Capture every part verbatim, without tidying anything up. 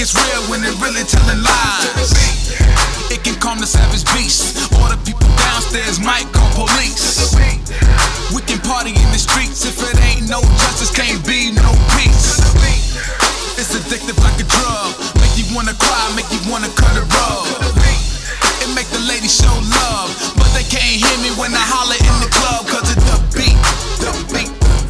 it's real when it really telling lies. It can calm the savage beast. All the people downstairs might call police. We can party in the streets. If it ain't no justice, can't be no peace. It's addictive like a drug. Make you wanna cry, make you wanna cut a rug. It make the ladies show love, but they can't hear me when I holler in the club. Cause it's the beat, the beat.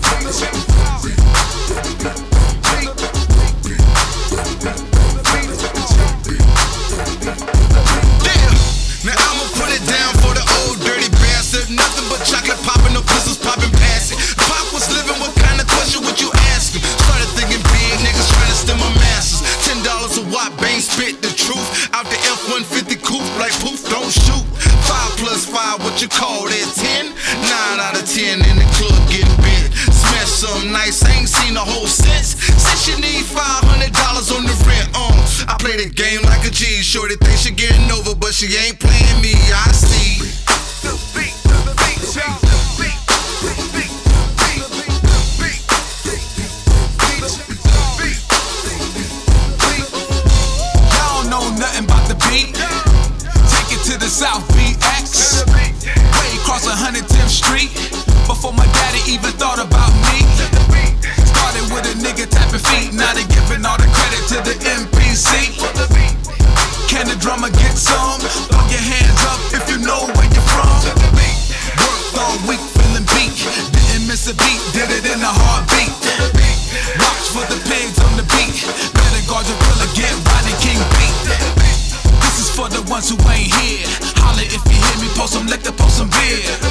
Now I'ma put it down for the old dirty bastard. Nothing but chocolate popping, no pistols popping past it. Pop was living, what kind of question would you ask him? Started thinking big, niggas trying to steal my masters. Ten dollars a watt, bang, spit the truth. Out the F one fifty coupe, like poof, don't shoot. Five plus five, what you call that? Ten? Nine out of ten in the club getting bent. Smash something nice, I ain't seen the whole sense. Since you need five hundred dollars on the rent, um, I play the game like a G. Shorty think she getting over, but she ain't playing me, I see. The beat, the beat, y'all. The beat, the beat, the beat, the beat, the beat, the beat, the beat. Y'all know nothing about the beat. Take it to the South B X. Way across one hundred tenth Street. Before my daddy even thought about me. Started with a nigga tapping feet. Now they giving all the credit to the M P C. Can the drummer get some? Throw your hands up if you know where you're from. Worked all week feeling beat. Didn't miss a beat, did it in a heartbeat. Watch for the pigs on the beat. Better guard your pillar, get Rodney King beat. This is for the ones who ain't here. Holler if you hear me, post some liquor, post some beer.